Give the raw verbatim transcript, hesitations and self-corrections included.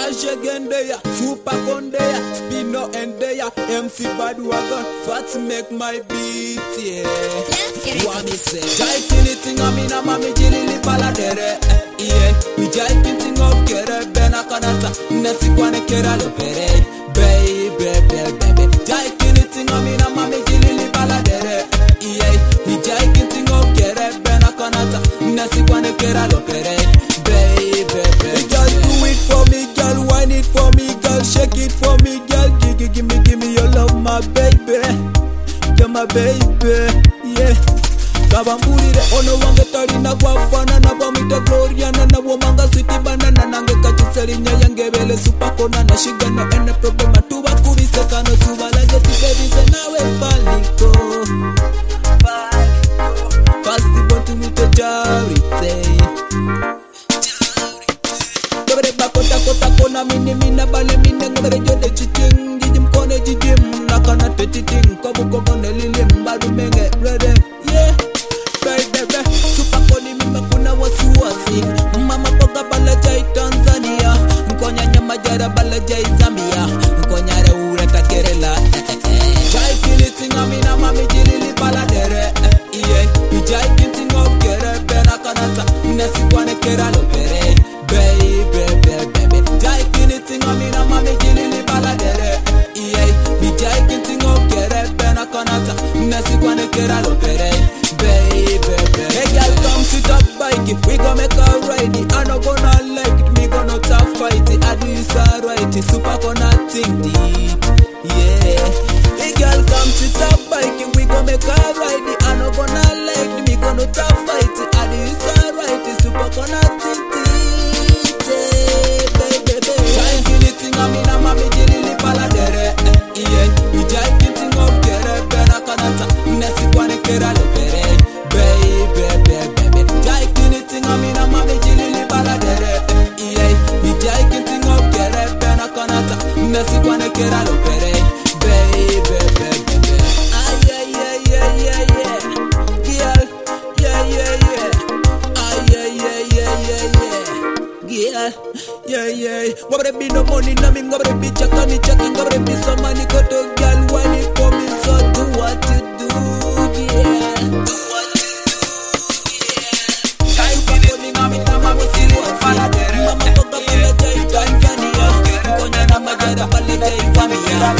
Shagendaya, Super Condaya, Spino and Daya, M C Badwagon, Fat make my beat, yeah. What me say? Jai anything I mean, I'm a Mijili Paladere, yeah. We jai anything of Kere, Benakanata, Nassikwane Kera Lopere, baby, baby, baby. Jai anything I mean, I'm a Mijili Paladere, yeah. We jai anything of Kere, Benakanata, Nassikwane Kera Lopere, baby, baby. Girl, do it for me, girl, wine it for me, girl, shake it for me, girl, give, give, give me, give me your love, my baby, you're my baby, yeah. Kabambulire ono wange talina gwafana na bamita Gloriana na womanga city banana nange kachiselinya yangebele supakona na shigano ene problema tuba kubise kano tuba lage tikebise nawe paliko paliko fasti bontu mito jarite Gabere bakota kota kona mini mina bale mine gabere jode chiting jijim kone jijim nakana tetiting kobu kokone lilim badu menge ready yeah baby super koni mima kuna wasiwasi mama poka bala jai Tanzania nkonya nyama jara bala jai Zambia nkonya re ureta Kerala jai kiliting amina mami jilili bala dere yeah jai kiliting of kere bena kanata nasikwane Kera Lopere baby baby baby jai kiliting amina mami jilili bala dere yeah jai kiliting of kere bena kanata nasikwane Kera Lopere baby, baby. Hey girl, come sit up bike it. We gon' make her ride it. I no gonna like it. Me gonna tough fight it. I do this alright it. Super gonna think it. Yeah. Hey girl, come sit up bike it. We gon' make her ride it. I no gonna like it. Me gonna tough fight it. I do this alright it. Super gonna think it. Yeah, baby, baby. Try anything I mean I'm a me jilili paladere. Yeah. We try anything up kere bena kanata. Nesi kwane Kera Lopere. Baby, baby, baby. Jai anything I mean I'm a Mijili Baladere. Yeah, we jai anything of Kere Bena Kanata. Nassikwane Kera Lopere. Baby, baby, baby. Ah yeah, yeah, yeah, yeah, yeah. Girl, yeah, yeah, yeah. Ah yeah, yeah, yeah, yeah, yeah. Girl, yeah, yeah. Gobre be no money, no me gobre be chakani chaki, gobre be some money go to girl. When it for me, so do what you do, girl. Do what Mama toka pala jai Tanzania Konya na majara pala jai Zambia